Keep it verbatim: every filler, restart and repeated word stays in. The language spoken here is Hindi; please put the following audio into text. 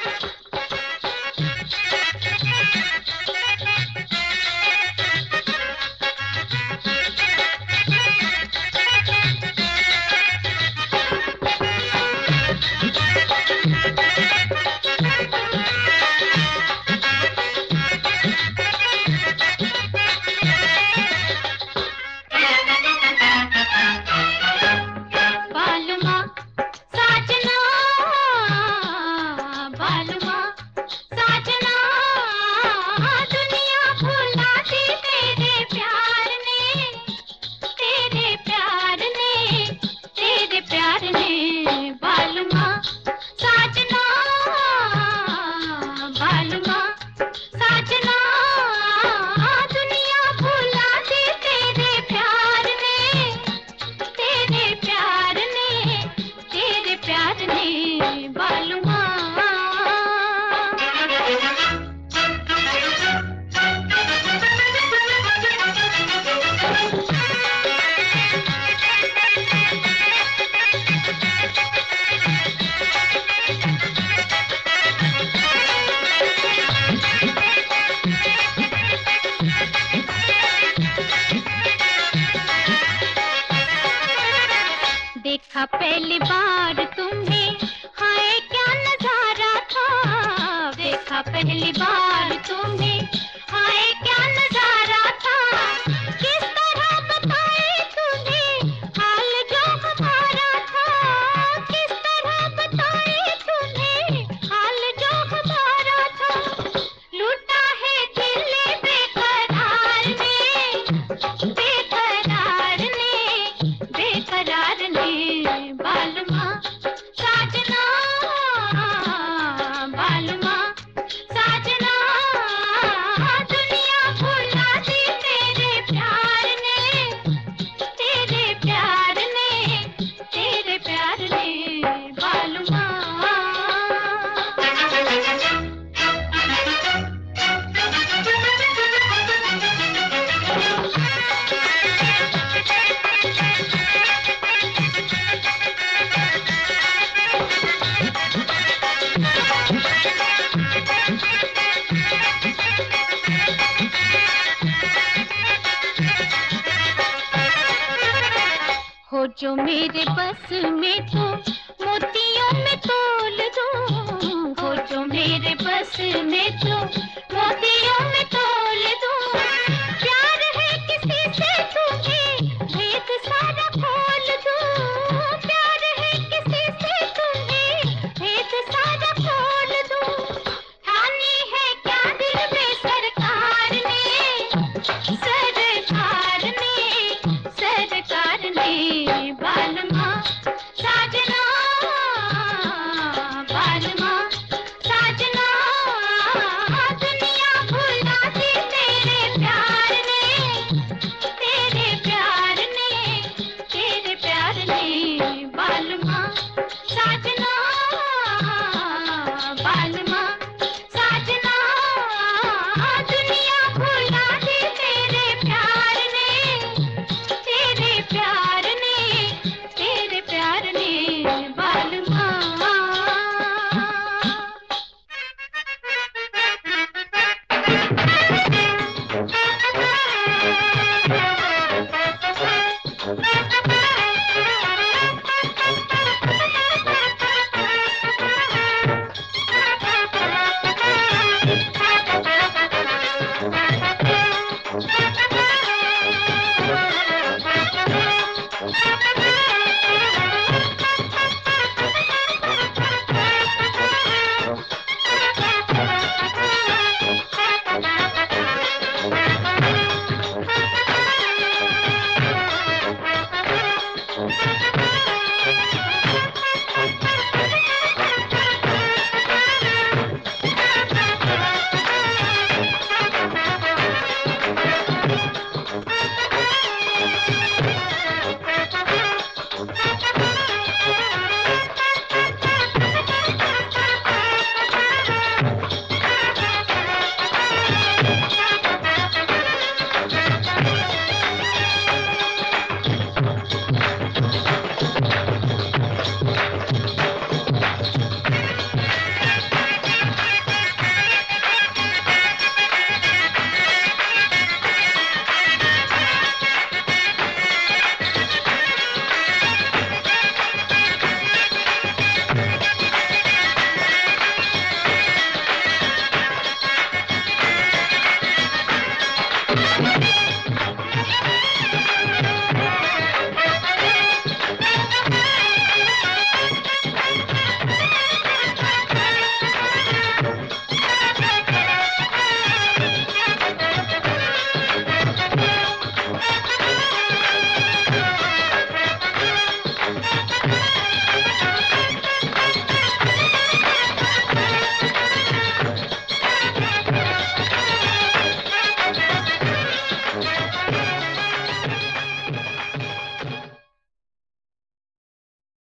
देखा पहली बार तुम्हें, हाय क्या नजारा था। देखा पहली बार तुम्हें, हाय क्या नजारा था। किस तरह बताए तुम्हें हाल जो हमारा था। किस तरह बताए तुम्हें हाल जो हमारा था। लूटा है दिल बेकरार ने, बेकरार ने, बेकरार ने। बालमा साजना, बालमा साजना, दुनिया भुला दी तेरे प्यार ने, तेरे प्यार ने, तेरे प्यार ने। बालमा हो जो मेरे बस में तो मोतियों में तोल दो। हो जो मेरे बस में तो मोतियों में तोल दो। प्यार है किसी से तुम्हें भेद सारा खोल दो। प्यार है किसी से तुम्हें भेद सारा खोल दो। ठानी है क्या दिल में सरकार ने, सरकार ने, सरकार ने। बालमा साजना, बालमा साजना, दुनिया भुला दी तेरे प्यार ने, तेरे प्यार ने, तेरे प्यार ने। बालमा साजना, बालमा साजना, दुनिया भुला दी तेरे प्यार ने, तेरे प्यार ने, तेरे प्यार ने। बालमा